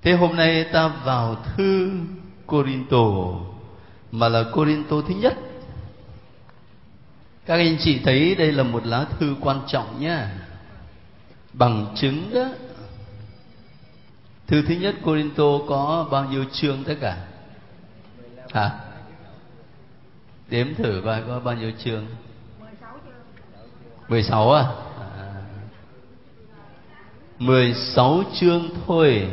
Thế hôm nay ta vào thư Cô-rin-tô, mà là Cô-rin-tô thứ nhất. Các anh chị thấy đây là một lá thư quan trọng nhé. Bằng chứng đó, thư thứ nhất Cô-rin-tô có bao nhiêu chương tất cả? Hả? Đếm thử coi có bao nhiêu chương. 16 à? 16 chương thôi.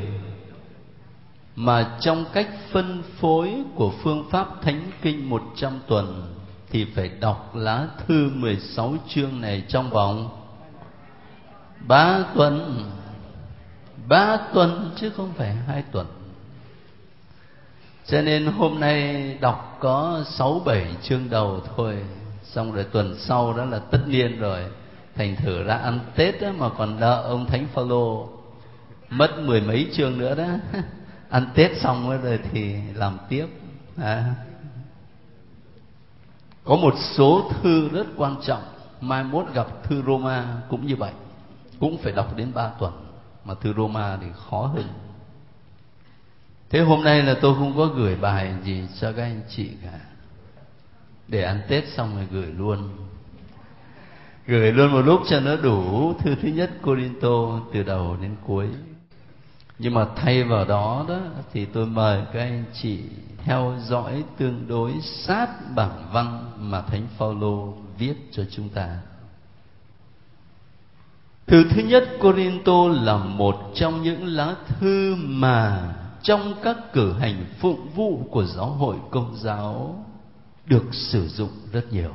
Mà trong cách phân phối của phương pháp Thánh Kinh 100 tuần thì phải đọc lá thư 16 chương này trong vòng 3 tuần. 3 tuần chứ không phải 2 tuần. Cho nên hôm nay đọc có 6-7 chương đầu thôi. Xong rồi tuần sau đó là tất niên rồi. Thành thử ra ăn Tết đó mà còn nợ ông Thánh Phaolô mất 10 mấy chương nữa đó. Ăn Tết xong rồi thì làm tiếp. Có một số thư rất quan trọng, mai mốt gặp thư Roma cũng như vậy, cũng phải đọc đến 3 tuần. Mà thư Roma thì khó hơn. Thế hôm nay là tôi không có gửi bài gì cho các anh chị cả, để ăn Tết xong rồi gửi luôn. Gửi luôn một lúc cho nó đủ thư thứ nhất Cô-rin-tô từ đầu đến cuối. Nhưng mà thay vào đó đó thì tôi mời các anh chị theo dõi tương đối sát bản văn mà Thánh Phaolô viết cho chúng ta. Thư thứ nhất Cô-rin-tô là một trong những lá thư mà trong các cử hành phụng vụ của giáo hội Công giáo được sử dụng rất nhiều.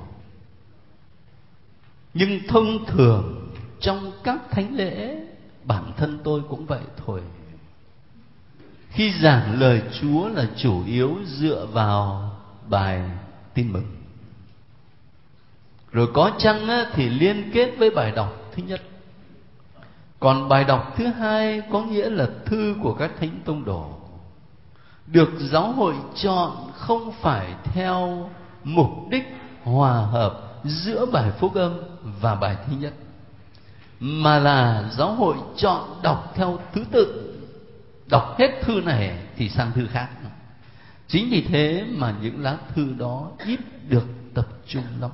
Nhưng thông thường trong các thánh lễ, bản thân tôi cũng vậy thôi, khi giảng lời Chúa là chủ yếu dựa vào bài tin mừng, rồi có chăng thì liên kết với bài đọc thứ nhất. Còn bài đọc thứ hai có nghĩa là thư của các thánh tông đồ, được giáo hội chọn không phải theo mục đích hòa hợp giữa bài phúc âm và bài thứ nhất, mà là giáo hội chọn đọc theo thứ tự. Đọc hết thư này thì sang thư khác. Chính vì thế mà những lá thư đó ít được tập trung lắm.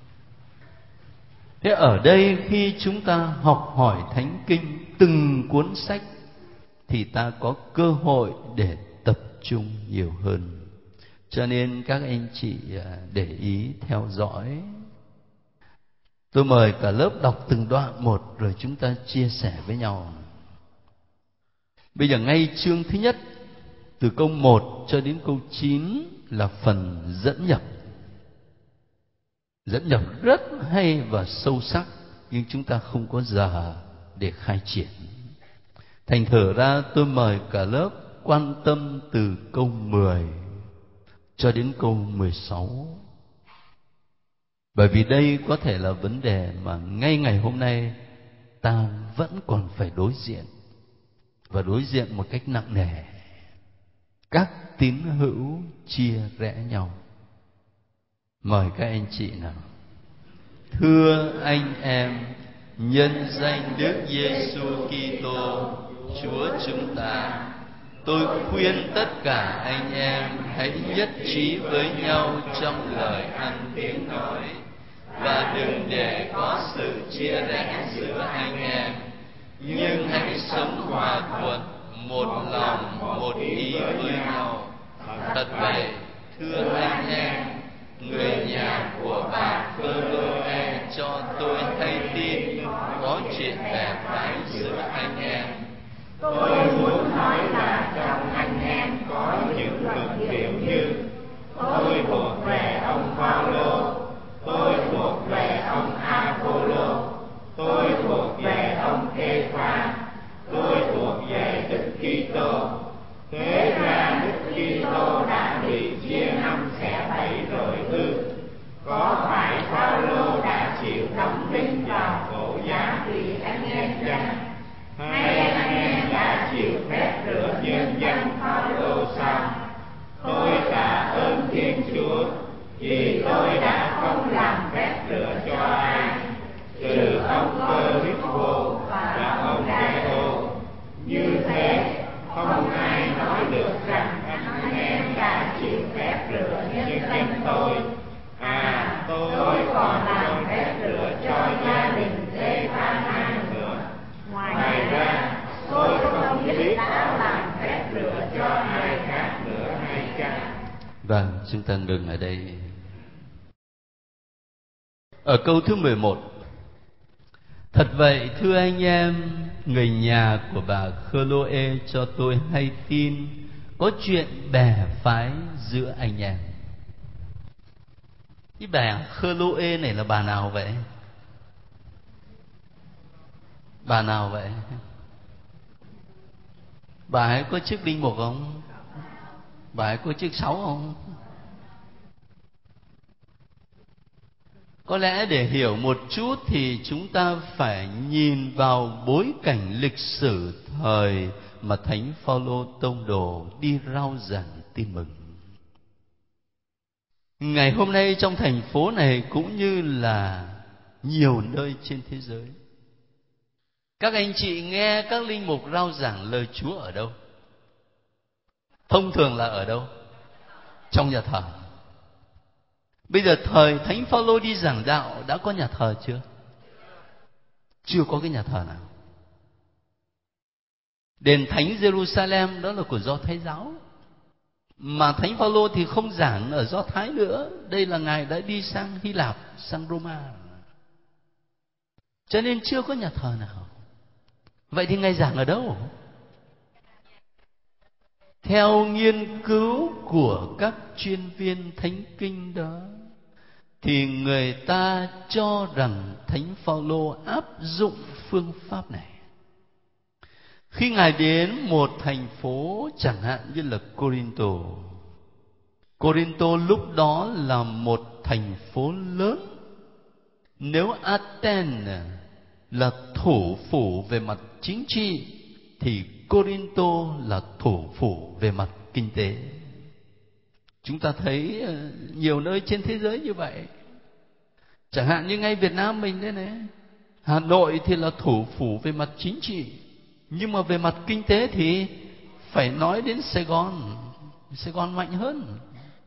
Thế ở đây khi chúng ta học hỏi Thánh Kinh từng cuốn sách thì ta có cơ hội để tập trung nhiều hơn. Cho nên các anh chị để ý theo dõi. Tôi mời cả lớp đọc từng đoạn một rồi chúng ta chia sẻ với nhau. Bây giờ ngay chương thứ nhất, từ câu 1 cho đến câu 9 là phần dẫn nhập. Dẫn nhập rất hay và sâu sắc, nhưng chúng ta không có giờ để khai triển. Thành thử ra tôi mời cả lớp quan tâm từ câu 10 cho đến câu 16. Bởi vì đây có thể là vấn đề mà ngay ngày hôm nay ta vẫn còn phải đối diện, và đối diện một cách nặng nề. Các tín hữu chia rẽ nhau. Mời các anh chị nào. Thưa anh em, nhân danh Đức Giêsu Kitô Chúa chúng ta, tôi khuyên tất cả anh em hãy nhất trí với nhau trong lời ăn tiếng nói, và đừng để có sự chia rẽ giữa anh em, nhưng hãy sống hòa thuận, một lòng, một ý với nhau. Thật vậy, thưa anh em, người nhà của bà Phơ-lô-e cho tôi hay tin có chuyện bè phái giữa anh em. Tôi muốn nói là trong anh em có những luận điệu như: tôi thuộc về ông Phaolô, tôi thuộc về ông A-pô-lô, tôi thuộc về ông Kê-pha, tôi thuộc về Đức Kitô. Thế ra Đức Kitô đã bị chia năm Vâng, chúng ta ngừng ở đây. Ở câu thứ 11: Thật vậy, thưa anh em, người nhà của bà Khơ-lô-ê cho tôi hay tin có chuyện bè phái giữa anh em. Cái bà Khơ-lô-ê này là bà nào vậy? Bà nào vậy? Bà ấy có chức linh mục không? Bà ấy có chức 6 không? Có lẽ để hiểu một chút thì chúng ta phải nhìn vào bối cảnh lịch sử thời mà Thánh Phaolô tông đồ đi rao giảng tin mừng. Ngày hôm nay trong thành phố này cũng như là nhiều nơi trên thế giới, các anh chị nghe các linh mục rao giảng lời Chúa ở đâu? Thông thường là ở đâu? Trong nhà thờ. Bây giờ thời Thánh Phaolô đi giảng đạo đã có nhà thờ chưa? Chưa có cái nhà thờ nào. Đền Thánh Jerusalem đó là của Do Thái giáo, mà Thánh Phaolô thì không giảng ở Do Thái nữa. Đây là ngài đã đi sang Hy Lạp, sang Roma, cho nên chưa có nhà thờ nào. Vậy thì ngài giảng ở đâu? Theo nghiên cứu của các chuyên viên thánh kinh đó, thì người ta cho rằng Thánh Phaolô áp dụng phương pháp này khi ngài đến một thành phố chẳng hạn như là Corinto. Corinto lúc đó là một thành phố lớn. Nếu Athens là thủ phủ về mặt chính trị thì Corinto là thủ phủ về mặt kinh tế. Chúng ta thấy nhiều nơi trên thế giới như vậy. Chẳng hạn như ngay Việt Nam mình đây này, Hà Nội thì là thủ phủ về mặt chính trị, nhưng mà về mặt kinh tế thì phải nói đến Sài Gòn. Sài Gòn mạnh hơn.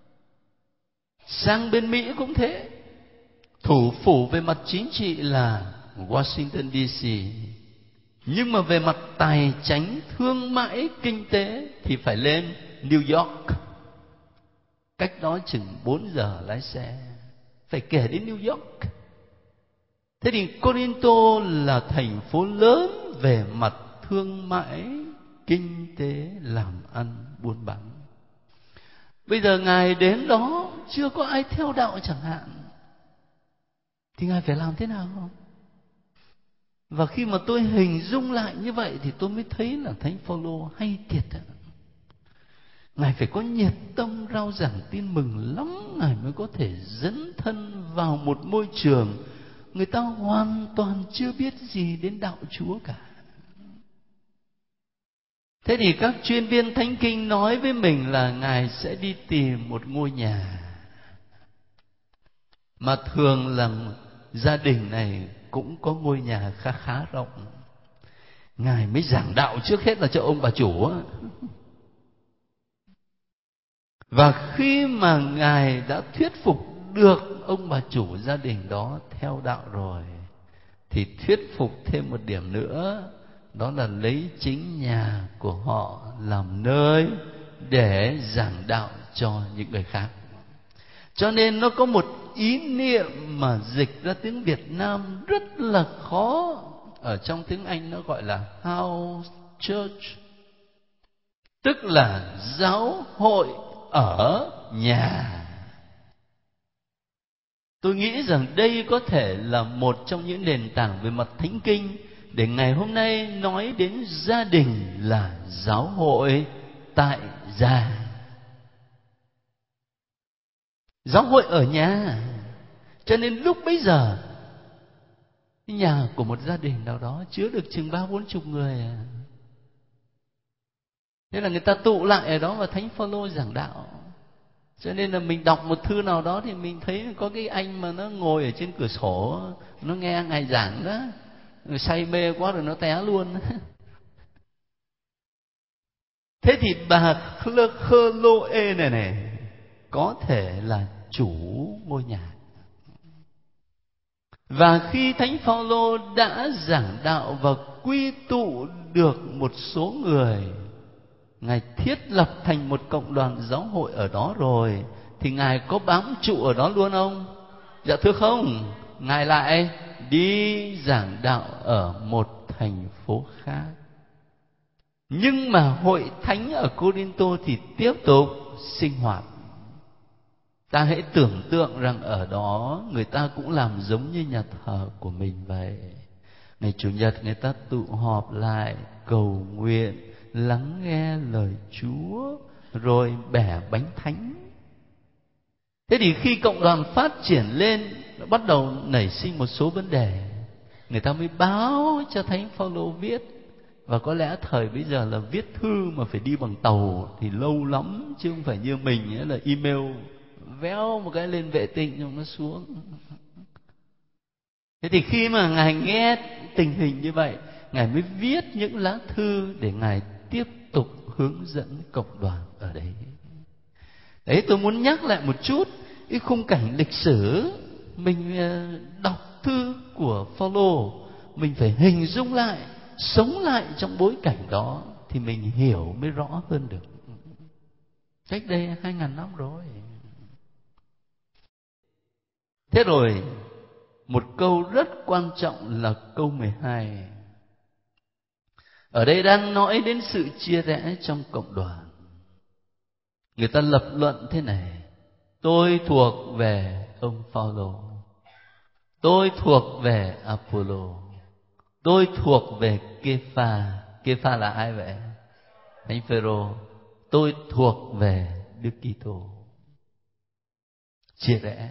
Sang bên Mỹ cũng thế, thủ phủ về mặt chính trị là Washington DC, nhưng mà về mặt tài chánh, thương mại, kinh tế thì phải lên New York, cách đó chừng 4 giờ lái xe, phải kể đến New York. Thế thì Corinto là thành phố lớn về mặt thương mại, kinh tế, làm ăn, buôn bán. Bây giờ ngài đến đó chưa có ai theo đạo chẳng hạn, thì ngài phải làm thế nào? Và khi mà tôi hình dung lại như vậy thì tôi mới thấy là Thánh Phaolô hay thiệt. Ngài phải có nhiệt tâm rao giảng tin mừng lắm, ngài mới có thể dấn thân vào một môi trường người ta hoàn toàn chưa biết gì đến đạo Chúa cả. Thế thì các chuyên viên thánh kinh nói với mình là ngài sẽ đi tìm một ngôi nhà, mà thường là gia đình này cũng có ngôi nhà khá khá rộng. Ngài mới giảng đạo trước hết là cho ông bà chủ á. Và khi mà ngài đã thuyết phục được ông bà chủ gia đình đó theo đạo rồi, thì thuyết phục thêm một điểm nữa, đó là lấy chính nhà của họ làm nơi để giảng đạo cho những người khác. Cho nên nó có một ý niệm mà dịch ra tiếng Việt Nam rất là khó. Ở trong tiếng Anh nó gọi là house church, tức là giáo hội ở nhà. Tôi nghĩ rằng đây có thể là một trong những nền tảng về mặt thánh kinh để ngày hôm nay nói đến gia đình là giáo hội tại gia. Giáo hội ở nhà. Cho nên lúc bấy giờ nhà của một gia đình nào đó chứa được chừng 30-40 người. Thế là người ta tụ lại ở đó và Thánh Phaolô giảng đạo. Cho nên là mình đọc một thư nào đó thì mình thấy có cái anh mà nó ngồi ở trên cửa sổ, nó nghe ngài giảng đó, rồi say mê quá rồi nó té luôn. Thế thì bà Khơ-lô-ê này có thể là chủ ngôi nhà. Và khi Thánh Phaolô đã giảng đạo và quy tụ được một số người Ngài thiết lập thành một cộng đoàn giáo hội ở đó rồi, thì Ngài có bám trụ ở đó luôn không? Dạ thưa không. Ngài lại đi giảng đạo ở một thành phố khác. Nhưng mà hội thánh ở Cô-rinh-tô thì tiếp tục sinh hoạt. Ta hãy tưởng tượng rằng ở đó người ta cũng làm giống như nhà thờ của mình vậy. Ngày Chủ nhật người ta tụ họp lại cầu nguyện, lắng nghe lời Chúa, rồi bẻ bánh thánh. Thế thì khi cộng đoàn phát triển lên, bắt đầu nảy sinh một số vấn đề. Người ta mới báo cho Thánh Phaolô viết. Và có lẽ thời bây giờ là viết thư mà phải đi bằng tàu thì lâu lắm, chứ không phải như mình ấy là email véo một cái lên vệ tinh cho nó xuống. Thế thì khi mà Ngài nghe tình hình như vậy, Ngài mới viết những lá thư để Ngài tiếp tục hướng dẫn cộng đoàn ở đấy. Đấy, tôi muốn nhắc lại một chút cái khung cảnh lịch sử. Mình đọc thư của Phaolô, mình phải hình dung lại, sống lại trong bối cảnh đó thì mình hiểu mới rõ hơn được. Cách đây 2000 năm rồi. Thế rồi, một câu rất quan trọng là câu 12. Ở đây đang nói đến sự chia rẽ trong cộng đoàn. Người ta lập luận thế này: tôi thuộc về ông Phaolô, tôi thuộc về Apollo, tôi thuộc về Kepha. Kepha là ai vậy? Thánh Phêrô. Tôi thuộc về Đức Kitô. Chia rẽ.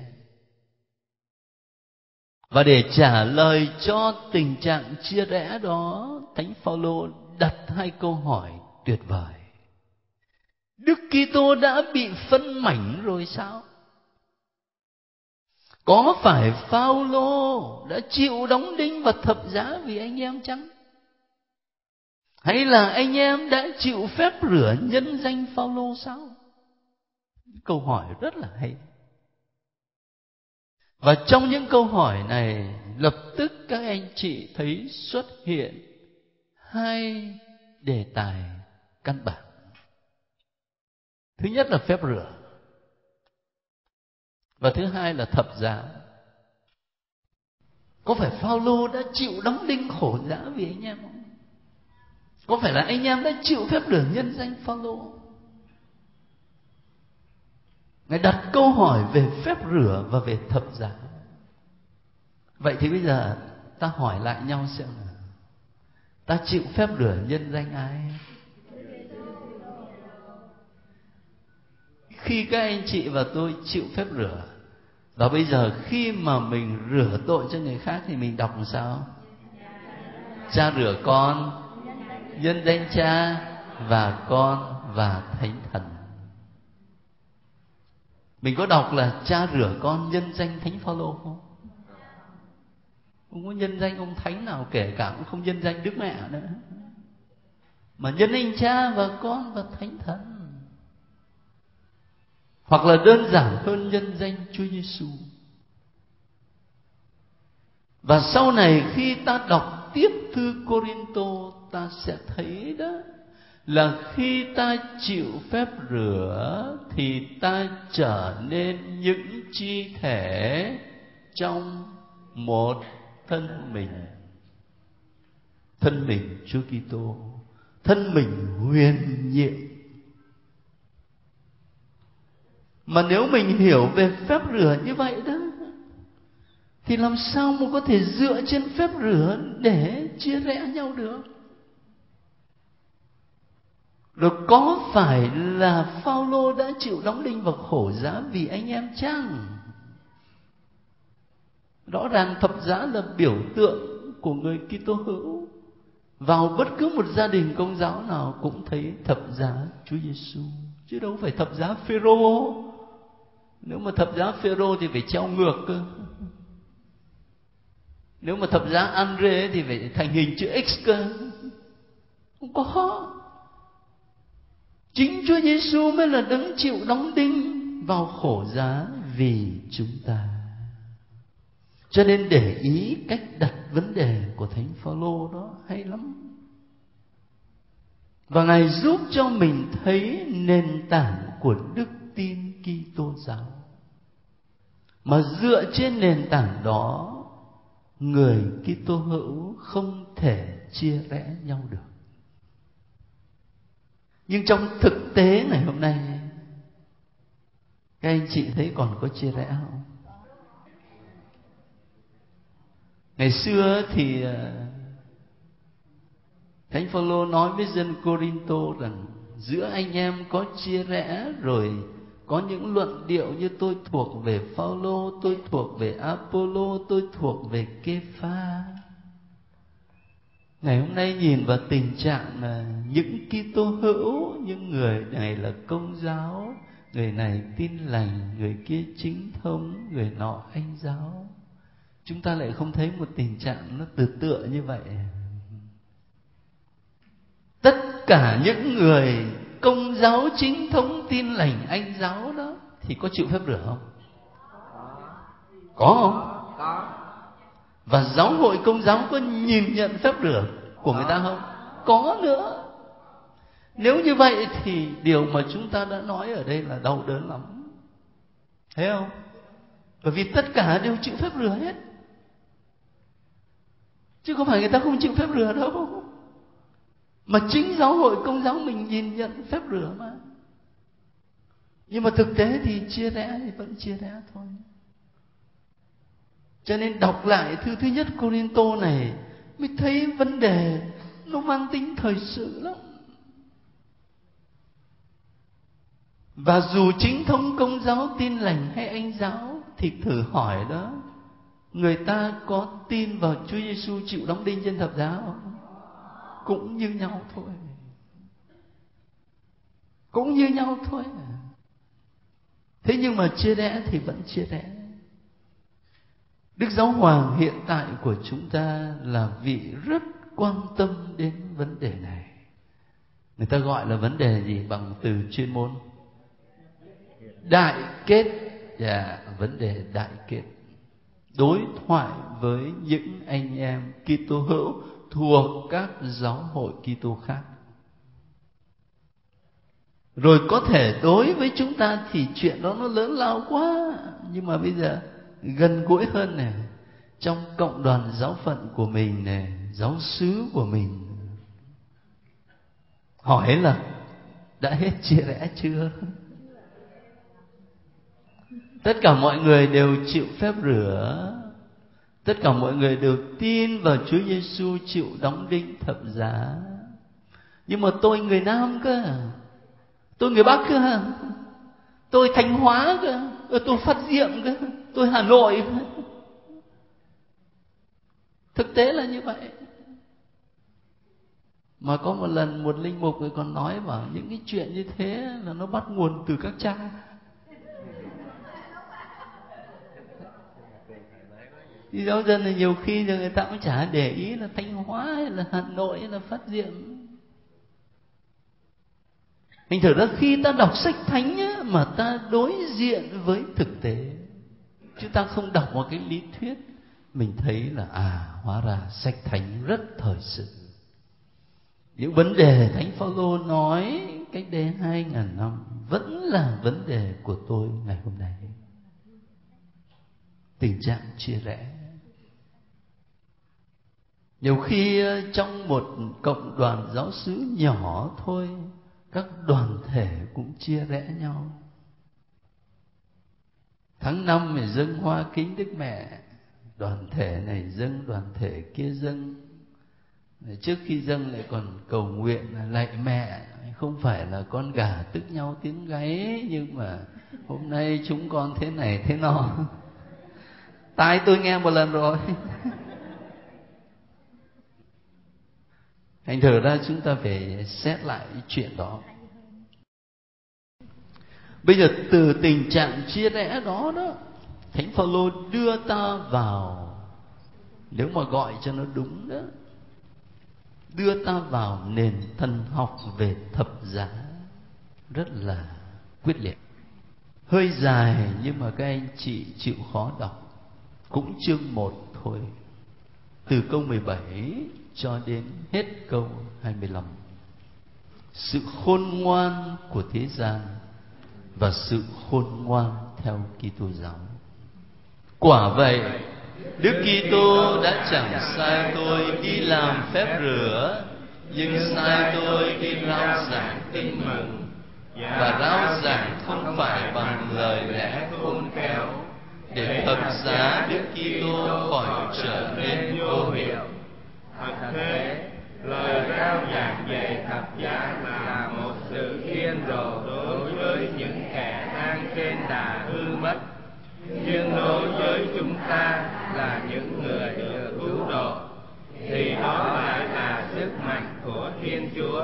Và để trả lời cho tình trạng chia rẽ đó, Thánh Phaolô đặt hai câu hỏi tuyệt vời. Đức Kitô đã bị phân mảnh rồi sao? Có phải Phaolô đã chịu đóng đinh và thập giá vì anh em chăng? Hay là anh em đã chịu phép rửa nhân danh Phaolô sao? Câu hỏi rất là hay. Và trong những câu hỏi này, lập tức các anh chị thấy xuất hiện hai đề tài căn bản. Thứ nhất là phép rửa, và thứ hai là thập giá. Có phải Phaolô đã chịu đóng đinh khổ giá vì anh em không? Có phải là anh em đã chịu phép rửa nhân danh Phaolô? Ngài đặt câu hỏi về phép rửa và về thập giá. Vậy thì bây giờ ta hỏi lại nhau xem là ta chịu phép rửa nhân danh ai? Khi các anh chị và tôi chịu phép rửa, và bây giờ khi mà mình rửa tội cho người khác thì mình đọc làm sao? Cha rửa con nhân danh Cha và Con và Thánh Thần. Mình có đọc là cha rửa con nhân danh Thánh Phaolô không? Không có nhân danh ông thánh nào, kể cả cũng không nhân danh Đức Mẹ nữa, mà nhân danh Cha và Con và Thánh Thần. Hoặc là đơn giản hơn, nhân danh Chúa Giêsu. Và sau này khi ta đọc tiếp thư Cô-rinh-tô, ta sẽ thấy đó là khi ta chịu phép rửa thì ta trở nên những chi thể trong một thân mình. Thân mình Chúa Kitô, thân mình huyền nhiệm. Mà nếu mình hiểu về phép rửa như vậy đó, thì làm sao mà có thể dựa trên phép rửa để chia rẽ nhau được? Rồi có phải là Phaolô đã chịu đóng đinh và khổ giá vì anh em chăng? Rõ ràng thập giá là biểu tượng của người Kitô hữu. Vào bất cứ một gia đình Công giáo nào cũng thấy thập giá Chúa Giêsu, chứ đâu phải thập giá Phêrô. Nếu mà thập giá Phêrô thì phải treo ngược cơ. Nếu mà thập giá Andre thì phải thành hình chữ X cơ. Không có. Chính Chúa Giêsu mới là đấng chịu đóng đinh vào khổ giá vì chúng ta. Cho nên để ý cách đặt vấn đề của Thánh Phaolô đó hay lắm. Và Ngài giúp cho mình thấy nền tảng của đức tin Kitô giáo. Mà dựa trên nền tảng đó, người Kitô hữu không thể chia rẽ nhau được. Nhưng trong thực tế ngày hôm nay, các anh chị thấy còn có chia rẽ không? Ngày xưa thì Thánh Phaolô nói với dân Cô-rin-tô rằng giữa anh em có chia rẽ, rồi có những luận điệu như tôi thuộc về Phaolô, tôi thuộc về Apollo, tôi thuộc về Kê-pha. Ngày hôm nay nhìn vào tình trạng là những Kitô hữu, những người này là Công giáo, người này Tin Lành, người kia Chính thống, người nọ Anh giáo. Chúng ta lại không thấy một tình trạng nó tựa như vậy. Tất cả những người Công giáo, Chính thống, Tin Lành, Anh giáo đó thì có chịu phép rửa không? Có không? Có. Và giáo hội Công giáo có nhìn nhận phép rửa của người ta không? Có nữa. Nếu như vậy thì điều mà chúng ta đã nói ở đây là đau đớn lắm. Thấy không? Bởi vì tất cả đều chịu phép rửa hết, chứ không phải người ta không chịu phép rửa đâu. Mà chính giáo hội Công giáo mình nhìn nhận phép rửa mà. Nhưng mà thực tế thì chia rẽ thì vẫn chia rẽ thôi. Cho nên đọc lại thư thứ nhất Cô-rin-tô này mới thấy vấn đề nó mang tính thời sự lắm. Và dù chính thống Công giáo, Tin Lành hay Anh giáo thì thử hỏi đó, người ta có tin vào Chúa Giêsu chịu đóng đinh trên thập giá không? Cũng như nhau thôi. Cũng như nhau thôi. Thế nhưng mà chia rẽ thì vẫn chia rẽ. Đức Giáo Hoàng hiện tại của chúng ta là vị rất quan tâm đến vấn đề này. Người ta gọi là vấn đề gì bằng từ chuyên môn? Đại kết. Vấn đề đại kết. Đối thoại với những anh em Kitô hữu thuộc các giáo hội Kitô khác. Rồi có thể đối với chúng ta thì chuyện đó nó lớn lao quá, nhưng mà bây giờ gần gũi hơn này, trong cộng đoàn giáo phận của mình này, giáo xứ của mình, hỏi là đã hết chia rẽ chưa? Tất cả mọi người đều chịu phép rửa, tất cả mọi người đều tin vào Chúa Giêsu chịu đóng đinh thập giá. Nhưng mà tôi người Nam cơ, tôi người Bắc cơ, tôi Thanh Hóa cơ, tôi Phát Diệm cơ, tôi Hà Nội cơ. Thực tế là như vậy. Mà có một lần một linh mục rồi còn nói bảo những cái chuyện như thế là nó bắt nguồn từ các cha. Thì giáo dân thì nhiều khi người ta cũng chả để ý là Thanh Hóa hay là Hà Nội hay là Phát Diệm. Thành thử ra khi ta đọc sách thánh á, mà ta đối diện với thực tế, chứ ta không đọc một cái lý thuyết, mình thấy là hóa ra sách thánh rất thời sự. Những vấn đề Thánh Phaolô nói cách đây 2000 năm vẫn là vấn đề của tôi ngày hôm nay. Tình trạng chia rẽ. Nhiều khi trong một cộng đoàn giáo xứ nhỏ thôi, các đoàn thể cũng chia rẽ nhau. Tháng 5 thì dâng hoa kính Đức Mẹ, đoàn thể này dâng, đoàn thể kia dâng. Trước khi dâng lại còn cầu nguyện là lạy mẹ, không phải là con gà tức nhau tiếng gáy, nhưng mà hôm nay chúng con thế này thế nọ. Tai tôi nghe một lần rồi. Thành thử ra chúng ta phải xét lại cái chuyện đó. Bây giờ từ tình trạng chia rẽ đó Thánh Phaolô đưa ta vào, nếu mà gọi cho nó đúng đó, đưa ta vào nền thần học về thập giá rất là quyết liệt. Hơi dài nhưng mà các anh chị chịu khó đọc. Cũng chương 1 thôi, từ câu 17 cho đến hết câu 25. sự khôn ngoan của thế gian và sự khôn ngoan theo Kitô giáo. Quả vậy, Đức Kitô đã chẳng sai tôi đi làm phép rửa, nhưng sai tôi đi rao giảng tin mừng. Và rao giảng không phải bằng lời lẽ khôn khéo, để thập giá Đức Kitô khỏi trở nên vô hiệu. Thật thế, lời rao giảng về thập giá là một sự điên rồ đối với những kẻ đang trên đà hư mất, nhưng đối với chúng ta là những người được cứu độ, thì đó lại là sức mạnh của Thiên Chúa.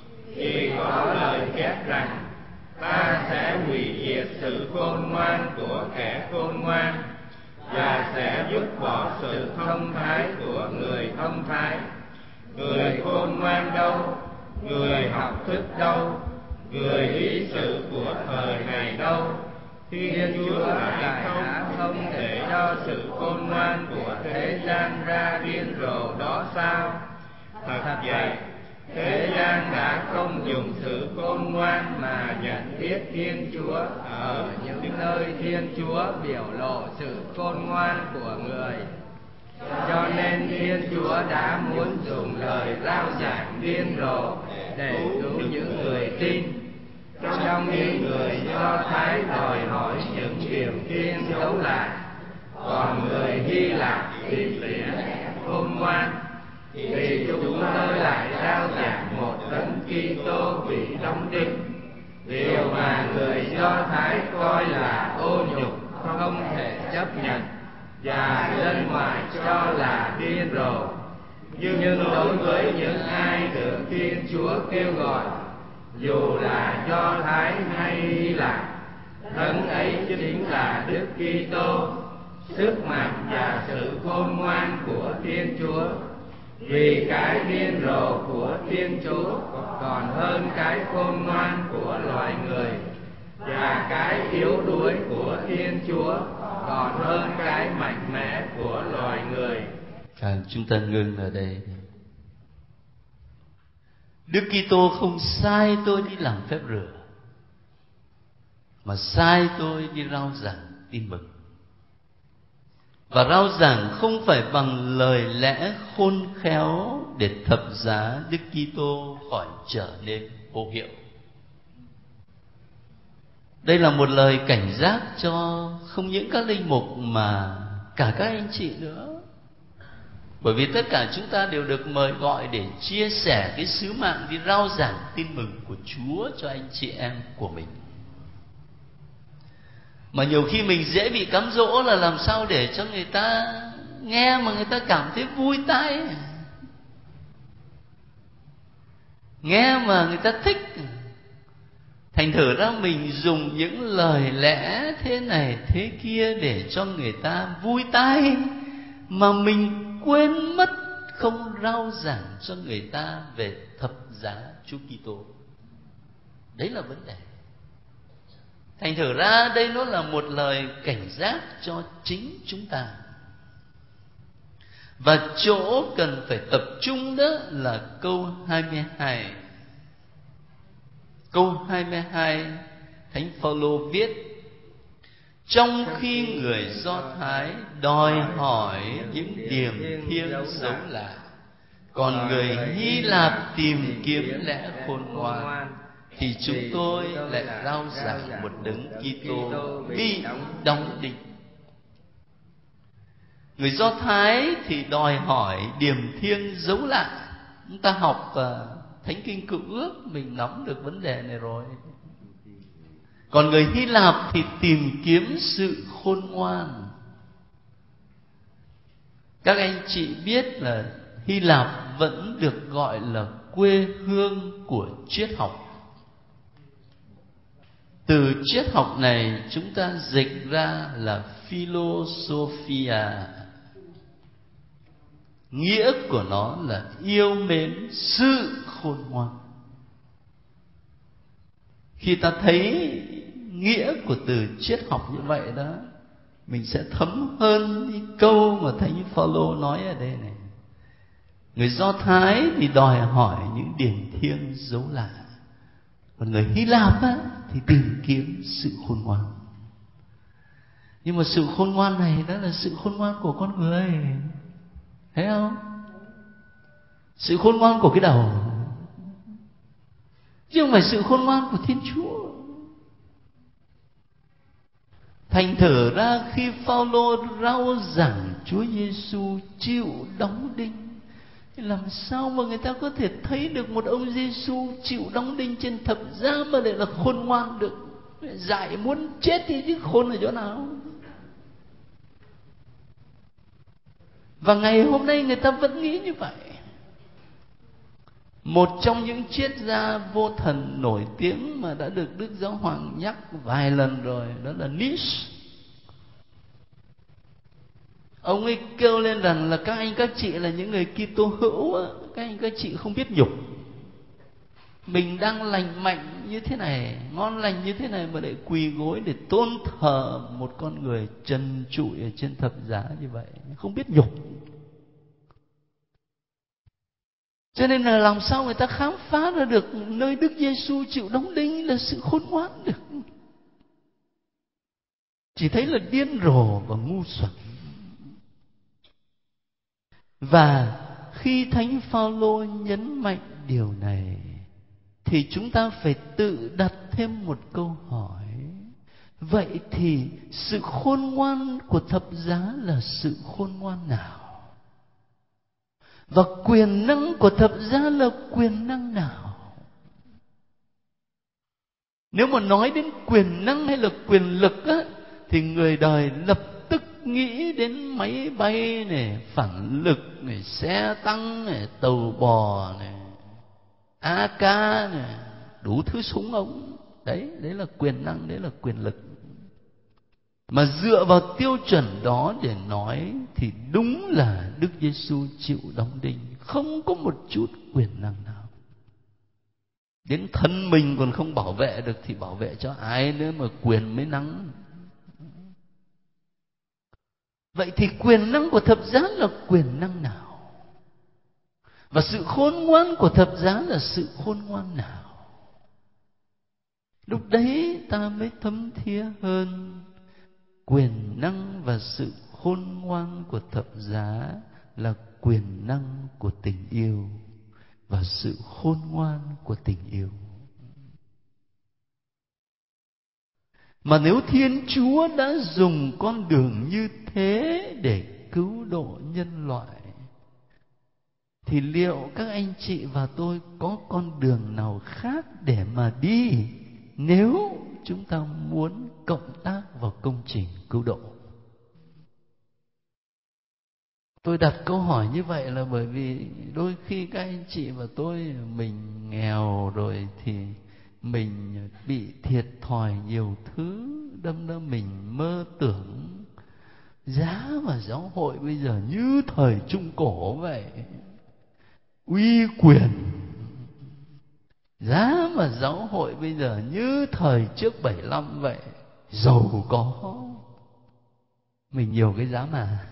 Vì có lời chép rằng, ta sẽ hủy diệt sự khôn ngoan của kẻ khôn ngoan, và sẽ dứt bỏ sự thông thái của người thông thái. Người khôn ngoan đâu? Người học thức đâu? Người lý sự của thời này đâu? Thiên Chúa lại không để cho sự khôn ngoan của thế gian ra điên rồ đó sao? Thật vậy, thế gian đã không dùng sự khôn ngoan mà nhận biết Thiên Chúa ở những nơi Thiên Chúa biểu lộ sự khôn ngoan của người. Cho nên Thiên Chúa đã muốn dùng lời rao giảng điên rồ để cứu những người tin. Trong những người Do Thái đòi hỏi những điều thiên dấu lạ, còn người Hy Lạp thì lẽ khôn ngoan, thì chúng tôi lại rao giảng một đấng Kitô bị đóng đinh, điều mà người Do Thái coi là ô nhục không thể chấp nhận, và dân ngoại cho là điên rồ. Nhưng đối với những ai được Thiên Chúa kêu gọi, dù là Do Thái hay Hy Lạp, đấng ấy chính là Đức Kitô, sức mạnh và sự khôn ngoan của Thiên Chúa. Vì cái điên rồ của Thiên Chúa còn hơn cái khôn ngoan của loài người, và cái yếu đuối của Thiên Chúa còn hơn cái mạnh mẽ của loài người. Chúng ta ngưng ở đây. Đức Kitô không sai tôi đi làm phép rửa, mà sai tôi đi rao giảng tin mừng. Và rao giảng không phải bằng lời lẽ khôn khéo để thập giá Đức Kitô khỏi trở nên vô hiệu. Đây là một lời cảnh giác cho không những các linh mục mà cả các anh chị nữa. Bởi vì tất cả chúng ta đều được mời gọi để chia sẻ cái sứ mạng đi rao giảng tin mừng của Chúa cho anh chị em của mình. Mà nhiều khi mình dễ bị cám dỗ là làm sao để cho người ta nghe mà người ta cảm thấy vui tai, nghe mà người ta thích. Thành thử ra mình dùng những lời lẽ thế này thế kia để cho người ta vui tai, mà mình quên mất không rao giảng cho người ta về thập giá Chúa Kitô. Đấy là vấn đề. Thành thử ra đây nó là một lời cảnh giác cho chính chúng ta. Và chỗ cần phải tập trung đó là câu 22. Câu 22, Thánh Phaolô viết: trong khi người Do Thái đòi hỏi những điềm thiêng dấu lạ, còn người Hy Lạp tìm kiếm lẽ khôn ngoan, thì chúng tôi lại rao giảng một đấng Kitô bị đóng đinh. Người Do Thái thì đòi hỏi điềm thiêng dấu lạ. Chúng ta học Thánh Kinh Cựu Ước mình nắm được vấn đề này rồi. Còn người Hy Lạp thì tìm kiếm sự khôn ngoan. Các anh chị biết là Hy Lạp vẫn được gọi là quê hương của triết học. Từ triết học này chúng ta dịch ra là philosophia. Nghĩa của nó là yêu mến sự khôn ngoan. Khi ta thấy nghĩa của từ triết học như vậy đó, mình sẽ thấm hơn cái câu mà Thánh Phaolô nói ở đây này. Người Do Thái thì đòi hỏi những điềm thiêng dấu lạ, Còn người Hy Lạp á, thì tìm kiếm sự khôn ngoan. Nhưng mà sự khôn ngoan này đó là sự khôn ngoan của con người, thấy không? Sự khôn ngoan của cái đầu, chứ không phải sự khôn ngoan của Thiên Chúa. Thành thử ra khi Phaolô rao giảng Chúa Giêsu chịu đóng đinh, thì làm sao mà người ta có thể thấy được một ông Giêsu chịu đóng đinh trên thập giá mà lại là khôn ngoan được? Dại muốn chết đi chứ khôn ở chỗ nào? Và ngày hôm nay người ta vẫn nghĩ như vậy. Một trong những triết gia vô thần nổi tiếng mà đã được Đức Giáo Hoàng nhắc vài lần rồi, đó là Nietzsche. Ông ấy kêu lên rằng là các anh các chị là những người Kitô hữu, các anh các chị không biết nhục. Mình đang lành mạnh như thế này, ngon lành như thế này mà lại quỳ gối để tôn thờ một con người trần trụi ở trên thập giá như vậy, không biết nhục. Cho nên là làm sao người ta khám phá ra được nơi Đức Giêsu chịu đóng đinh là sự khôn ngoan được? Chỉ thấy là điên rồ và ngu xuẩn. Và khi Thánh Phaolô nhấn mạnh điều này thì chúng ta phải tự đặt thêm một câu hỏi. Vậy thì sự khôn ngoan của thập giá là sự khôn ngoan nào? Và quyền năng của thập giá là quyền năng nào? Nếu mà nói đến quyền năng hay là quyền lực á, thì người đời lập tức nghĩ đến máy bay này, phản lực này, xe tăng này, tàu bò này, AK này, đủ thứ súng ống. Đấy là quyền năng, đấy là quyền lực. Mà dựa vào tiêu chuẩn đó để nói thì đúng là Đức Giêsu chịu đóng đinh, không có một chút quyền năng nào. Đến thân mình còn không bảo vệ được thì bảo vệ cho ai nữa mà quyền mới năng. Vậy thì quyền năng của thập giá là quyền năng nào? Và sự khôn ngoan của thập giá là sự khôn ngoan nào? Lúc đấy ta mới thấm thía hơn. Quyền năng và sự khôn ngoan của thập giá là quyền năng của tình yêu và sự khôn ngoan của tình yêu. Mà nếu Thiên Chúa đã dùng con đường như thế để cứu độ nhân loại, thì liệu các anh chị và tôi có con đường nào khác để mà đi nếu chúng ta muốn cộng tác vào công trình cứu độ? Tôi đặt câu hỏi như vậy là bởi vì đôi khi các anh chị và tôi mình nghèo rồi thì mình bị thiệt thòi nhiều thứ, đâm ra mình mơ tưởng giá mà giáo hội bây giờ như thời Trung Cổ vậy, uy quyền. Giá mà giáo hội bây giờ như thời trước 75 vậy, giàu có. Mình nhiều cái giá mà.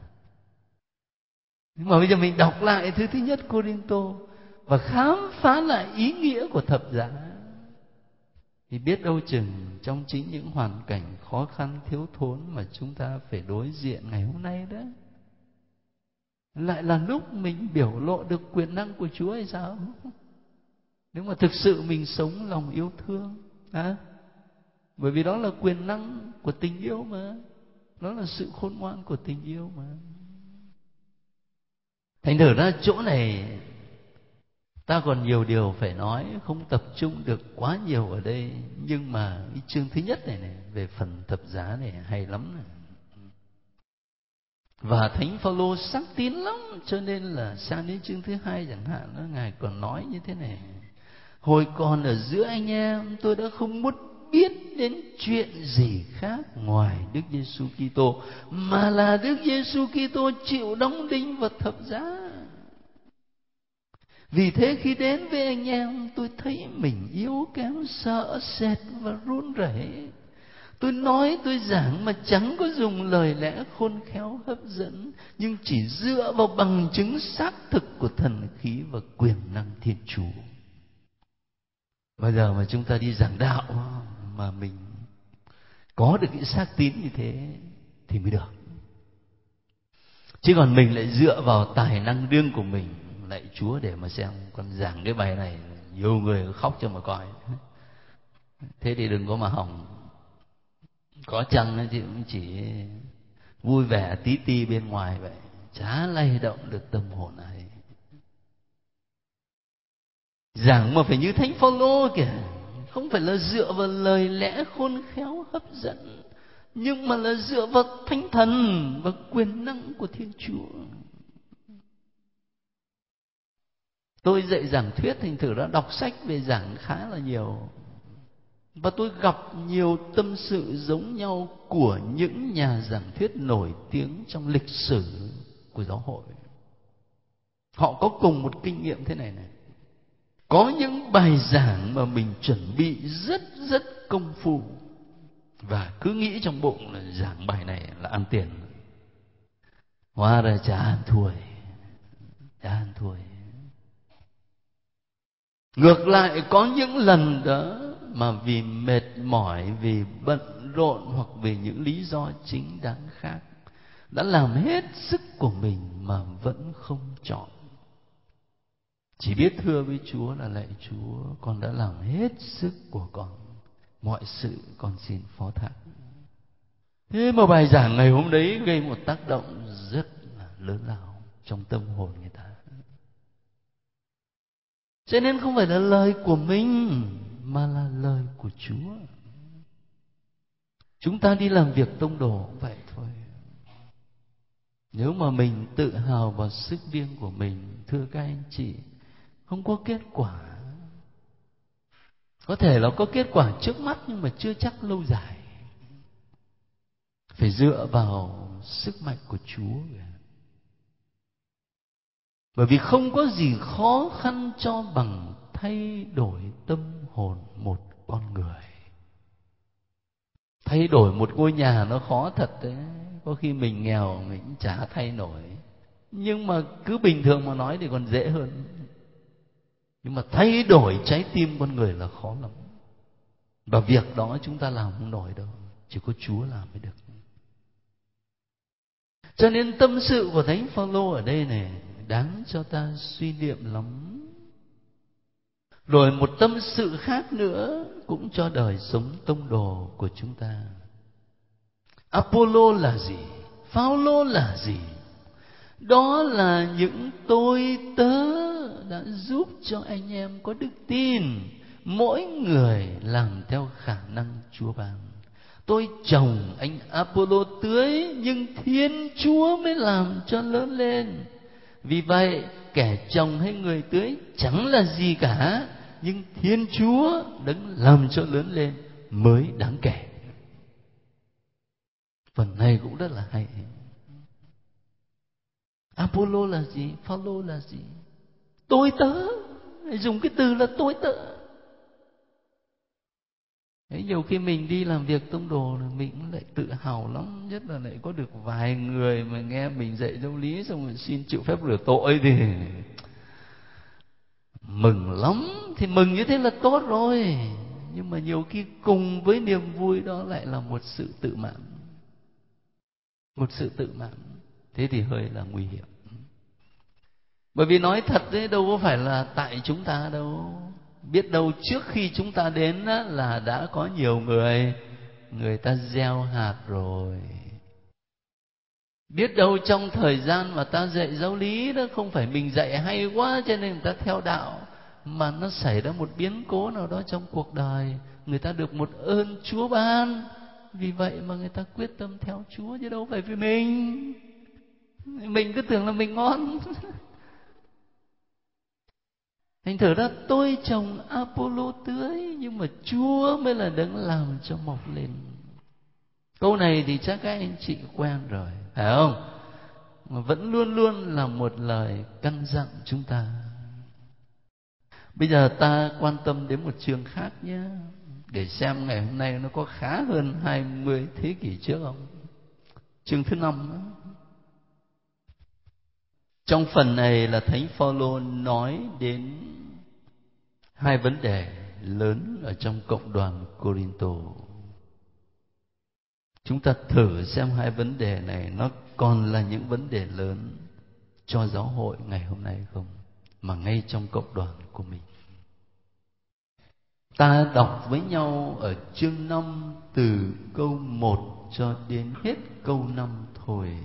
Nhưng mà bây giờ mình đọc lại thứ nhất Cô-rinh-tô và khám phá lại ý nghĩa của thập giá, thì biết đâu chừng trong chính những hoàn cảnh khó khăn thiếu thốn mà chúng ta phải đối diện ngày hôm nay đó, lại là lúc mình biểu lộ được quyền năng của Chúa hay sao? Nếu mà thực sự mình sống lòng yêu thương, bởi vì đó là quyền năng của tình yêu mà, đó là sự khôn ngoan của tình yêu mà. Thành thử ra chỗ này ta còn nhiều điều phải nói, không tập trung được quá nhiều ở đây. Nhưng mà cái chương thứ nhất này về phần thập giá này hay lắm này. Và Thánh Phaolô sắc tín lắm, cho nên là sang đến chương thứ hai chẳng hạn, Ngài còn nói như thế này: hồi còn ở giữa anh em, tôi đã không muốn biết đến chuyện gì khác ngoài Đức Giêsu Kitô, mà là Đức Giêsu Kitô chịu đóng đinh vào thập giá. Vì thế khi đến với anh em, tôi thấy mình yếu kém, sợ sệt và run rẩy. Tôi nói, tôi giảng mà chẳng có dùng lời lẽ khôn khéo hấp dẫn, nhưng chỉ dựa vào bằng chứng xác thực của thần khí và quyền năng Thiên Chúa. Bao giờ mà chúng ta đi giảng đạo mà mình có được cái xác tín như thế thì mới được. Chứ còn mình lại dựa vào tài năng riêng của mình lạy Chúa để mà xem con giảng cái bài này nhiều người khóc cho mà coi, thế thì đừng có mà hỏng. Có chăng thì cũng chỉ vui vẻ tí ti bên ngoài vậy, chả lay động được tâm hồn này. Giảng mà phải như Thánh Phaolô kìa, không phải là dựa vào lời lẽ khôn khéo hấp dẫn, nhưng mà là dựa vào Thánh Thần và quyền năng của Thiên Chúa. Tôi dạy giảng thuyết thành thử đã đọc sách về giảng khá là nhiều, và tôi gặp nhiều tâm sự giống nhau của những nhà giảng thuyết nổi tiếng trong lịch sử của giáo hội. Họ có cùng một kinh nghiệm thế này này. Có những bài giảng mà mình chuẩn bị rất công phu, và cứ nghĩ trong bụng là giảng bài này là ăn tiền. Hóa ra chả ăn thua. Ngược lại có những lần đó mà vì mệt mỏi, vì bận rộn hoặc vì những lý do chính đáng khác, đã làm hết sức của mình mà vẫn không chọn. Chỉ biết thưa với Chúa là lạy Chúa, con đã làm hết sức của con, mọi sự con xin phó thác. Thế mà bài giảng ngày hôm đấy gây một tác động rất là lớn lao trong tâm hồn người ta. Cho nên không phải là lời của mình, mà là lời của Chúa. Chúng ta đi làm việc tông đồ cũng vậy thôi. Nếu mà mình tự hào vào sức riêng của mình, thưa các anh chị, không có kết quả. Có thể là có kết quả trước mắt nhưng mà chưa chắc lâu dài. Phải dựa vào sức mạnh của Chúa. Bởi vì không có gì khó khăn cho bằng thay đổi tâm hồn một con người. Thay đổi một ngôi nhà nó khó thật đấy. Có khi mình nghèo mình cũng chả thay nổi, nhưng mà cứ bình thường mà nói thì còn dễ hơn. Nhưng mà thay đổi trái tim con người là khó lắm. Và việc đó chúng ta làm không nổi đâu, chỉ có Chúa làm mới được. Cho nên tâm sự của Thánh Phaolô ở đây này đáng cho ta suy niệm lắm. Rồi một tâm sự khác nữa cũng cho đời sống tông đồ của chúng ta. Apollo là gì? Phaolô là gì? Đó là những tôi tớ đã giúp cho anh em có đức tin, mỗi người làm theo khả năng Chúa ban. Tôi trồng, anh Apollo tưới, nhưng Thiên Chúa mới làm cho lớn lên. Vì vậy kẻ trồng hay người tưới chẳng là gì cả, nhưng Thiên Chúa đấng làm cho lớn lên mới đáng kể. Phần này cũng rất là hay. Apollo là gì? Phaolô là gì? Tôi tớ. Dùng cái từ là tôi tớ. Đấy, nhiều khi mình đi làm việc tông đồ mình cũng lại tự hào lắm, nhất là lại có được vài người mà nghe mình dạy giáo lý xong rồi xin chịu phép rửa tội thì mừng lắm. Thì mừng như thế là tốt rồi, nhưng mà nhiều khi cùng với niềm vui đó lại là một sự tự mãn. Một sự tự mãn, thế thì hơi là nguy hiểm. Bởi vì nói thật đấy, đâu có phải là tại chúng ta đâu. Biết đâu trước khi chúng ta đến á, là đã có nhiều người ta gieo hạt rồi. Biết đâu trong thời gian mà ta dạy giáo lý đó, không phải mình dạy hay quá cho nên người ta theo đạo, mà nó xảy ra một biến cố nào đó trong cuộc đời, người ta được một ơn Chúa ban, vì vậy mà người ta quyết tâm theo Chúa, chứ đâu phải vì mình cứ tưởng là mình ngon. Thành thử ra tôi trồng, Apollo tưới, nhưng mà Chúa mới là đấng làm cho mọc lên. Câu này thì chắc các anh chị quen rồi, phải không? Mà vẫn luôn luôn là một lời căn dặn chúng ta. Bây giờ ta quan tâm đến một chương khác nhé, để xem ngày hôm nay nó có khá hơn 20 thế kỷ trước không. Chương thứ 5 đó. Trong phần này là Thánh Phaolô nói đến hai vấn đề lớn ở trong cộng đoàn Cô-rin-tô. Chúng ta thử xem hai vấn đề này nó còn là những vấn đề lớn cho giáo hội ngày hôm nay không? Mà ngay trong cộng đoàn của mình. Ta đọc với nhau ở chương 5 từ câu 1 cho đến hết câu 5 thôi.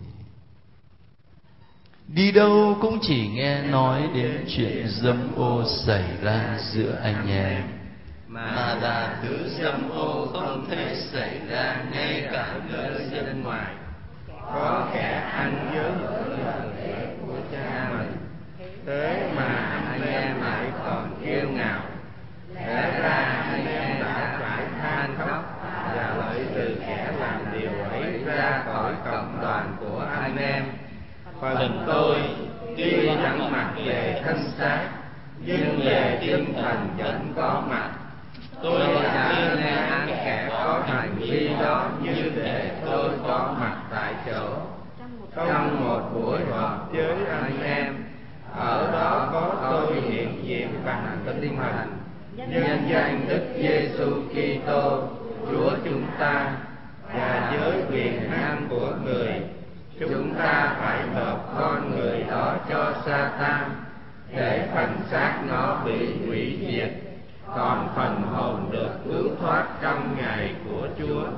Đi đâu cũng chỉ nghe nói đến chuyện dâm ô xảy ra giữa anh em, mà là thứ dâm ô không thấy xảy ra ngay cả nơi dân ngoài. Có kẻ ăn dớm ở lời lẽ của cha mình, thế mà anh em lại còn kiêu ngạo. Lẽ ra anh em đã phải than khóc và lợi từ kẻ làm điều ấy ra khỏi cộng đoàn của anh em. Phần tôi tuy vắng mặt về thân xác, nhưng về tinh thần vẫn có mặt. Tôi đã lên án kẻ có hành vi đó như để tôi có mặt tại chỗ. Trong một buổi họp với anh em, ở đó có tôi hiện diện bằng tinh thần, nhân danh Đức Giêsu Kitô, Chúa chúng ta, và với quyền năng của người, chúng ta phải nộp con người đó cho Sa-tan, để phần xác nó bị hủy diệt, còn phần hồn được cứu thoát trong ngày của Chúa.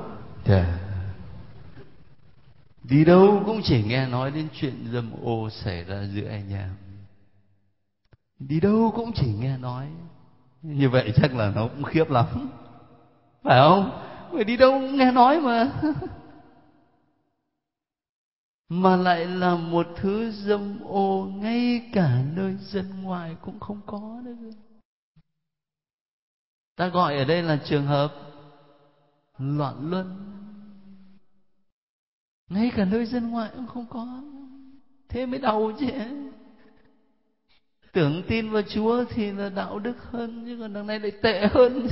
Đi đâu cũng chỉ nghe nói đến chuyện dâm ô xảy ra giữa anh em. Đi đâu cũng chỉ nghe nói. Như vậy chắc là nó cũng khiếp lắm, phải không? Bởi đi đâu cũng nghe nói mà. Mà lại là một thứ dâm ô ngay cả nơi dân ngoài cũng không có nữa. Ta gọi ở đây là trường hợp loạn luân. Ngay cả nơi dân ngoại cũng không có. Thế mới đau chứ. Tưởng tin vào Chúa thì là đạo đức hơn, chứ còn đằng này lại tệ hơn.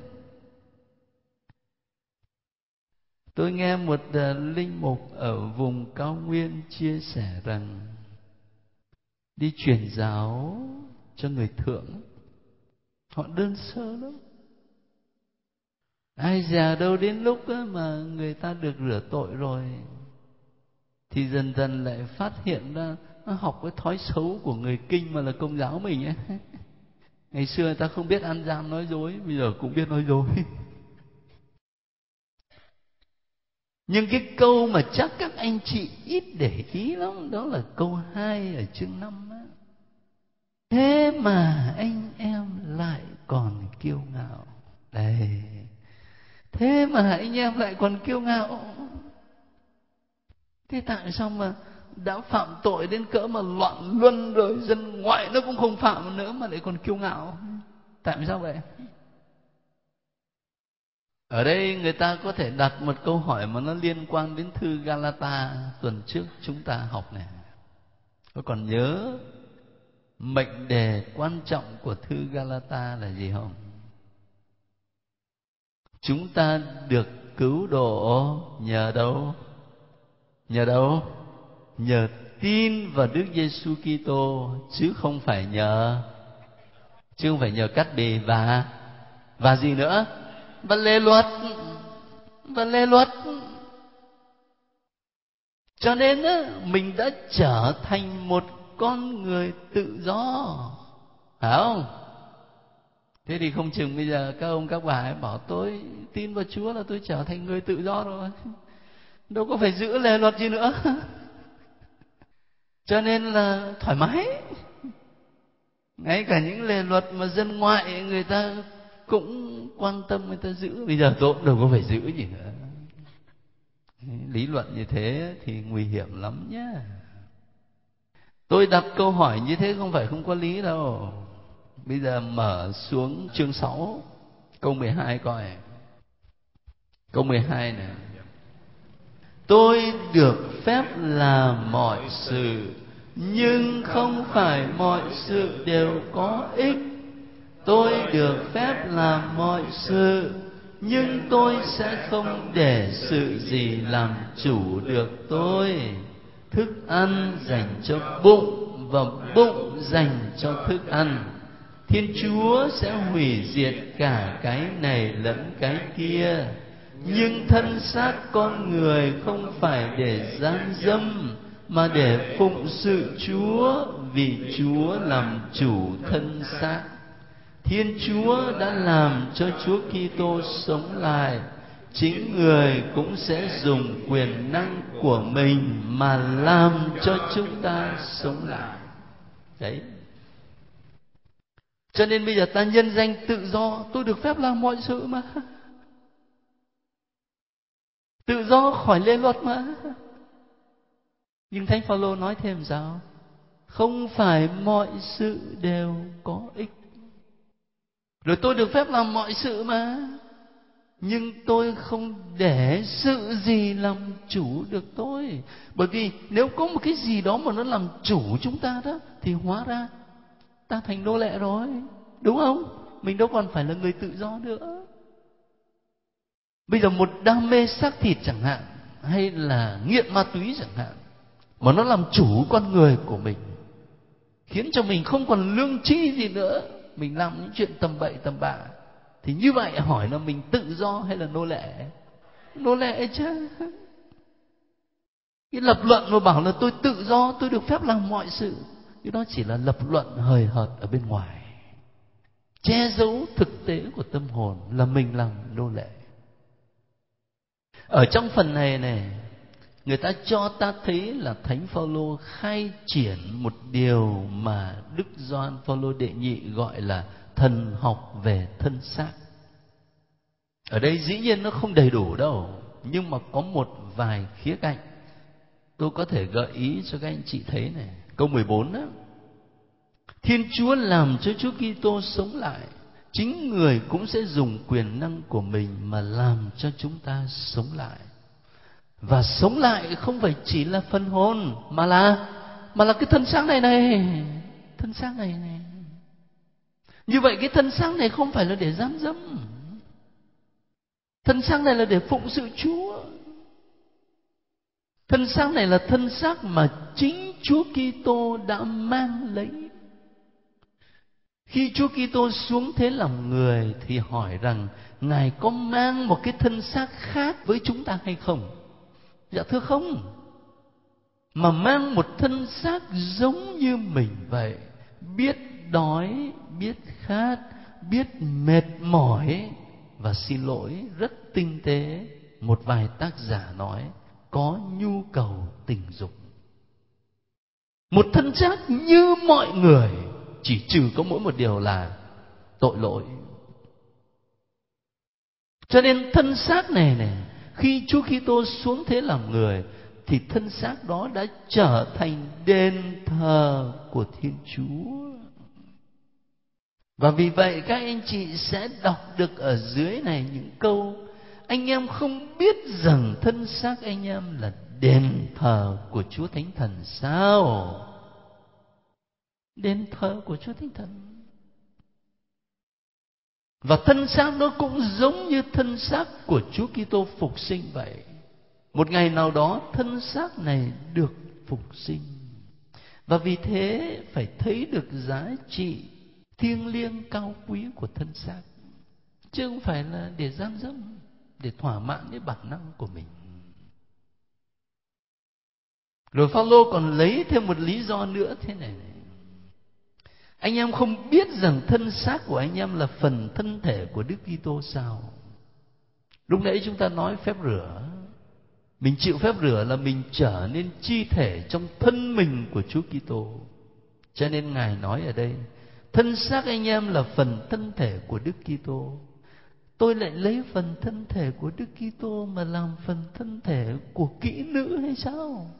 Tôi nghe một linh mục ở vùng cao nguyên chia sẻ rằng đi truyền giáo cho người thượng, họ đơn sơ lắm. Ai dè đâu đến lúc mà người ta được rửa tội rồi thì dần dần lại phát hiện ra nó học cái thói xấu của người Kinh mà là Công giáo mình ấy. Ngày xưa người ta không biết ăn gian nói dối, bây giờ cũng biết nói dối. Nhưng cái câu mà chắc các anh chị ít để ý lắm, đó là câu 2 ở chương 5 á. Thế mà anh em lại còn kiêu ngạo. Đây. Thế mà anh em lại còn kiêu ngạo. Thế tại sao mà đã phạm tội đến cỡ mà loạn luân rồi, dân ngoại nó cũng không phạm nữa mà lại còn kiêu ngạo? Tại sao vậy? Ở đây người ta có thể đặt một câu hỏi mà nó liên quan đến thư Galata tuần trước chúng ta học này. Có còn nhớ mệnh đề quan trọng của thư Galata là gì không? Chúng ta được cứu độ nhờ đâu? Nhờ đâu? Nhờ tin vào Đức Giêsu Kitô, chứ không phải nhờ cắt bì và gì nữa? Và lề luật. Cho nên mình đã trở thành một con người tự do, phải không? Thế thì không chừng bây giờ các ông các bà ấy bảo tôi tin vào Chúa là tôi trở thành người tự do rồi, đâu có phải giữ lề luật gì nữa. Cho nên là thoải mái. Ngay cả những lề luật mà dân ngoại người ta cũng quan tâm, người ta giữ, bây giờ tôi cũng đâu có phải giữ gì nữa. Lý luận như thế thì nguy hiểm lắm nhá. Tôi đặt câu hỏi như thế không phải không có lý đâu. Bây giờ mở xuống chương 6 câu 12 coi. Câu 12 này. Tôi được phép làm mọi sự, nhưng không phải mọi sự đều có ích. Tôi được phép làm mọi sự, nhưng tôi sẽ không để sự gì làm chủ được tôi. Thức ăn dành cho bụng và bụng dành cho thức ăn. Thiên Chúa sẽ hủy diệt cả cái này lẫn cái kia, nhưng thân xác con người không phải để gian dâm, mà để phụng sự Chúa, vì Chúa làm chủ thân xác. Thiên Chúa đã làm cho Chúa Kitô sống lại, chính người cũng sẽ dùng quyền năng của mình mà làm cho chúng ta sống lại. Đấy. Cho nên bây giờ ta nhân danh tự do, tôi được phép làm mọi sự mà. Tự do khỏi lề luật mà. Nhưng Thánh Phaolô nói thêm sao? Không phải mọi sự đều có ích. Rồi tôi được phép làm mọi sự mà, nhưng tôi không để sự gì làm chủ được tôi. Bởi vì nếu có một cái gì đó mà nó làm chủ chúng ta đó, thì hóa ra ta thành nô lệ rồi, đúng không? Mình đâu còn phải là người tự do nữa. Bây giờ một đam mê xác thịt chẳng hạn, hay là nghiện ma túy chẳng hạn, mà nó làm chủ con người của mình, khiến cho mình không còn lương tri gì nữa, mình làm những chuyện tầm bậy tầm bạ, thì như vậy hỏi là mình tự do hay là nô lệ? Nô lệ chứ. Cái lập luận mà bảo là tôi tự do, tôi được phép làm mọi sự, cái đó chỉ là lập luận hời hợt ở bên ngoài, che giấu thực tế của tâm hồn là mình làm nô lệ. Ở trong phần này, người ta cho ta thấy là Thánh Phaolô khai triển một điều mà Đức Gioan Phaolô đệ nhị gọi là thần học về thân xác. Ở đây dĩ nhiên nó không đầy đủ đâu, nhưng mà có một vài khía cạnh tôi có thể gợi ý cho các anh chị thấy này. Câu 14 đó: Thiên Chúa làm cho Chúa Kitô sống lại, chính người cũng sẽ dùng quyền năng của mình mà làm cho chúng ta sống lại. Và sống lại không phải chỉ là phần hồn, mà là cái thân xác này, thân xác này. Như vậy cái thân xác này không phải là để giam dâm, thân xác này là để phụng sự Chúa. Thân xác này là thân xác mà chính Chúa Kitô đã mang lấy. Khi Chúa Kitô xuống thế làm người thì hỏi rằng Ngài có mang một cái thân xác khác với chúng ta hay không? Dạ thưa không, mà mang một thân xác giống như mình vậy, biết đói, biết khát, biết mệt mỏi, và xin lỗi rất tinh tế, một vài tác giả nói có nhu cầu tình dục. Một thân xác như mọi người, chỉ trừ có mỗi một điều là tội lỗi. Cho nên thân xác này, khi Chúa Kitô xuống thế làm người, thì thân xác đó đã trở thành đền thờ của Thiên Chúa. Và vì vậy các anh chị sẽ đọc được ở dưới này những câu: anh em không biết rằng thân xác anh em là đền thờ của Chúa Thánh Thần sao? Đền thờ của Chúa Thánh Thần. Và thân xác nó cũng giống như thân xác của Chúa Kitô phục sinh vậy. Một ngày nào đó thân xác này được phục sinh. Và vì thế phải thấy được giá trị thiêng liêng cao quý của thân xác, chứ không phải là để gian dâm, để thỏa mãn cái bản năng của mình. Rồi Phaolô còn lấy thêm một lý do nữa thế này: anh em không biết rằng thân xác của anh em là phần thân thể của Đức Kitô sao? Lúc nãy chúng ta nói phép rửa, mình chịu phép rửa là mình trở nên chi thể trong thân mình của Chúa Kitô. Cho nên Ngài nói ở đây, thân xác anh em là phần thân thể của Đức Kitô. Tôi lại lấy phần thân thể của Đức Kitô mà làm phần thân thể của kỹ nữ hay sao?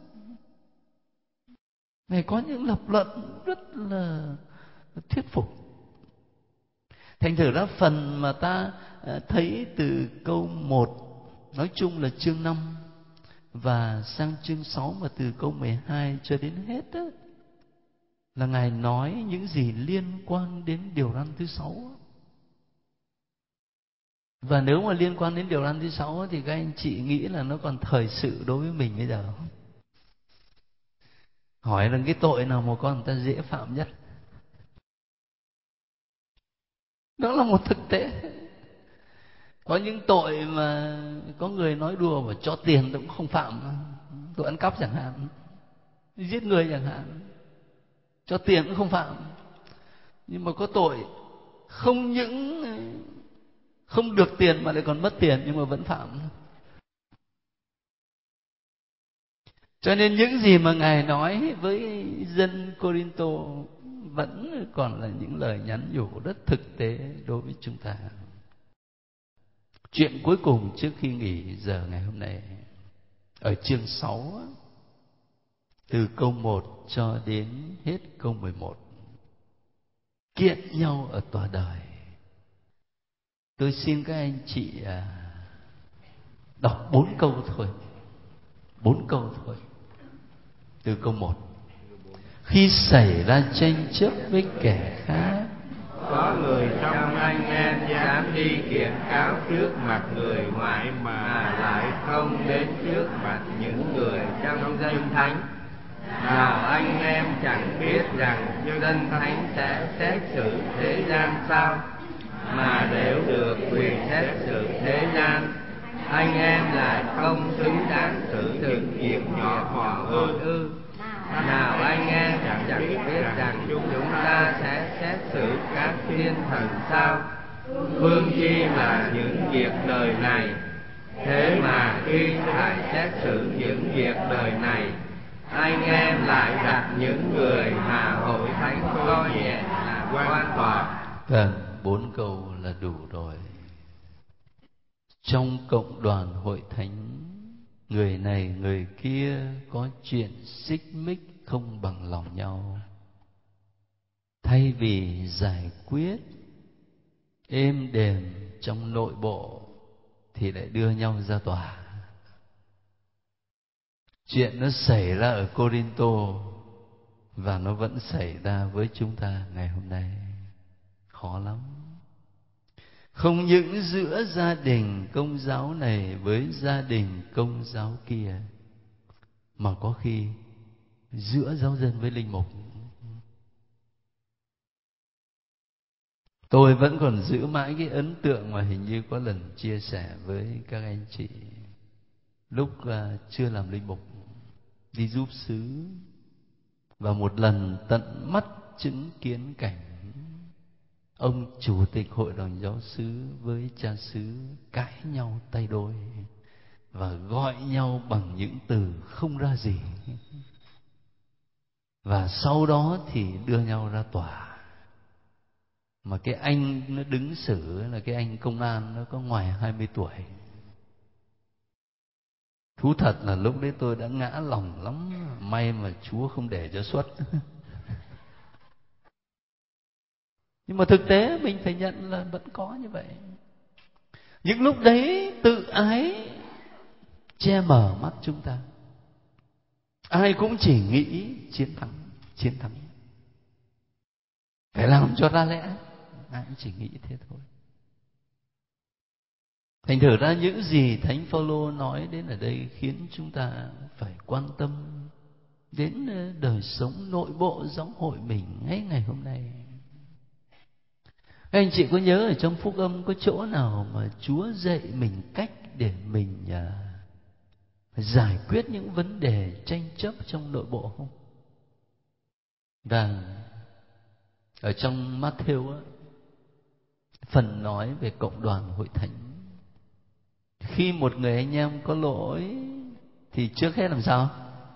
Ngài có những lập luận rất là thuyết phục. Thành thử ra phần mà ta thấy từ câu 1, nói chung là chương 5, và sang chương 6 mà từ câu 12 cho đến hết đó, là Ngài nói những gì liên quan đến điều răn thứ 6. Và nếu mà liên quan đến điều răn thứ 6 thì các anh chị nghĩ là nó còn thời sự đối với mình bây giờ không? Hỏi rằng cái tội nào mà con người ta dễ phạm nhất? Đó là một thực tế. Có những tội mà có người nói đùa và cho tiền cũng không phạm, tội ăn cắp chẳng hạn, giết người chẳng hạn, cho tiền cũng không phạm. Nhưng mà có tội không những không được tiền mà lại còn mất tiền, nhưng mà vẫn phạm. Cho nên những gì mà Ngài nói với dân Cô-rin-tô vẫn còn là những lời nhắn nhủ rất thực tế đối với chúng ta. Chuyện cuối cùng trước khi nghỉ giờ ngày hôm nay, ở chương 6, từ câu 1 cho đến hết câu 11, kiện nhau ở tòa đời. Tôi xin các anh chị đọc 4 câu thôi. 4 câu thôi. Từ câu 1. Khi xảy ra tranh chấp với kẻ khác, có người trong anh em dám đi kiện cáo trước mặt người ngoại mà lại không đến trước mặt những người trong danh thánh. Nào anh em chẳng biết rằng danh thánh sẽ xét xử thế gian sao? Mà nếu được quyền xét xử thế gian, anh em lại không xứng đáng xử những việc nhỏ mọn hơn ư? Nào anh em chẳng biết rằng chúng ta sẽ xét xử các thiên thần sao? Phương chi là những việc đời này. Thế mà khi phải xét xử những việc đời này, anh em lại đặt những người mà hội thánh coi nhẹ là quan tòa. Cần 4 câu là đủ rồi. Trong cộng đoàn hội thánh, người này người kia có chuyện xích mích không bằng lòng nhau. Thay vì giải quyết êm đềm trong nội bộ thì lại đưa nhau ra tòa. Chuyện nó xảy ra ở Cô-rin-tô và nó vẫn xảy ra với chúng ta ngày hôm nay. Khó lắm. Không những giữa gia đình Công giáo này với gia đình Công giáo kia, mà có khi giữa giáo dân với linh mục. Tôi vẫn còn giữ mãi cái ấn tượng mà hình như có lần chia sẻ với các anh chị lúc chưa làm linh mục, đi giúp xứ, và một lần tận mắt chứng kiến cảnh ông chủ tịch hội đồng giáo xứ với cha xứ cãi nhau tay đôi và gọi nhau bằng những từ không ra gì, và sau đó thì đưa nhau ra tòa. Mà cái anh nó đứng xử là cái anh công an, nó có ngoài 20 tuổi. Thú thật là lúc đấy tôi đã ngã lòng lắm, may mà Chúa không để cho xuất. Nhưng mà thực tế mình phải nhận là vẫn có như vậy. Những lúc đấy tự ái che mờ mắt chúng ta. Ai cũng chỉ nghĩ chiến thắng, chiến thắng. Phải làm cho ra lẽ, ai cũng chỉ nghĩ thế thôi. Thành thử ra những gì Thánh Phaolô nói đến ở đây khiến chúng ta phải quan tâm đến đời sống nội bộ giáo hội mình ngay ngày hôm nay. Các anh chị có nhớ ở trong Phúc Âm có chỗ nào mà Chúa dạy mình cách để mình giải quyết những vấn đề tranh chấp trong nội bộ không? Và ở trong Matthew phần nói về cộng đoàn hội thánh, khi một người anh em có lỗi thì trước hết làm sao?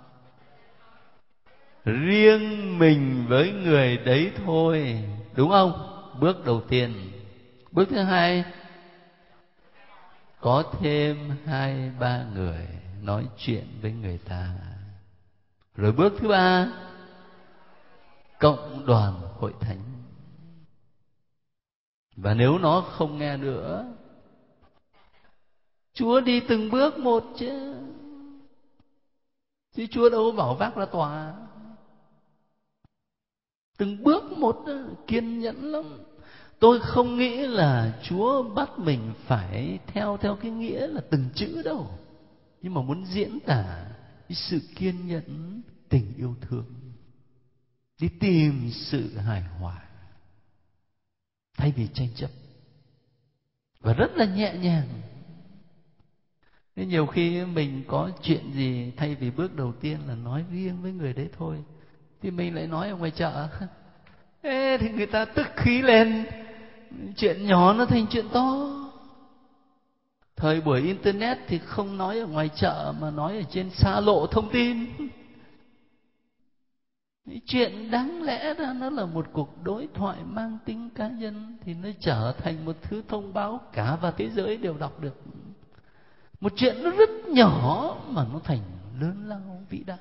Riêng mình với người đấy thôi, đúng không? Bước đầu tiên. Bước thứ hai, có thêm 2-3 người nói chuyện với người ta. Rồi bước thứ ba, cộng đoàn hội thánh. Và nếu nó không nghe nữa, Chúa đi từng bước một chứ Chúa đâu bảo vác ra tòa. Từng bước một, kiên nhẫn lắm. Tôi không nghĩ là Chúa bắt mình phải theo cái nghĩa là từng chữ đâu, nhưng mà muốn diễn tả cái sự kiên nhẫn, tình yêu thương, đi tìm sự hài hòa. thay vì tranh chấp, và rất là nhẹ nhàng. Nên nhiều khi mình có chuyện gì, thay vì bước đầu tiên là nói riêng với người đấy thôi, thì mình lại nói ở ngoài chợ. Ê, thì người ta tức khí lên, chuyện nhỏ nó thành chuyện to. Thời buổi internet thì không nói ở ngoài chợ mà nói ở trên xa lộ thông tin. Chuyện đáng lẽ ra nó là một cuộc đối thoại mang tính cá nhân thì nó trở thành một thứ thông báo cả và thế giới đều đọc được. Một chuyện nó rất nhỏ mà nó thành lớn lao vĩ đại.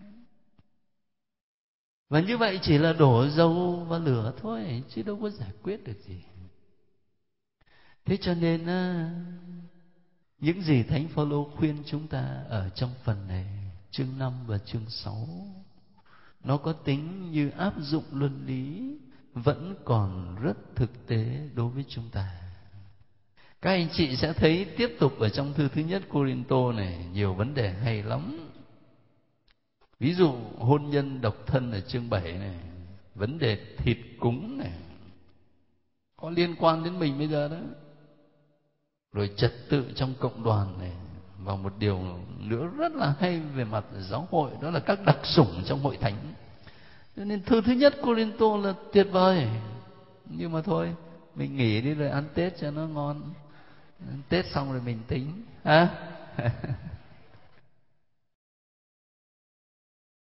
Và như vậy chỉ là đổ dầu vào lửa thôi, chứ đâu có giải quyết được gì. Thế cho nên những gì Thánh Phaolô khuyên chúng ta ở trong phần này, chương 5 và chương 6, nó có tính như áp dụng luân lý, vẫn còn rất thực tế đối với chúng ta. Các anh chị sẽ thấy tiếp tục ở trong thư thứ nhất Cô-rin-tô này nhiều vấn đề hay lắm. Ví dụ hôn nhân độc thân ở chương 7 này, vấn đề thịt cúng này, có liên quan đến mình bây giờ đó. Rồi trật tự trong cộng đoàn này, và một điều nữa rất là hay về mặt giáo hội, đó là các đặc sủng trong hội thánh. Cho nên thư thứ nhất Cô-rin-tô là tuyệt vời. Nhưng mà thôi, mình nghỉ đi rồi ăn Tết cho nó ngon. Tết xong rồi mình tính ha.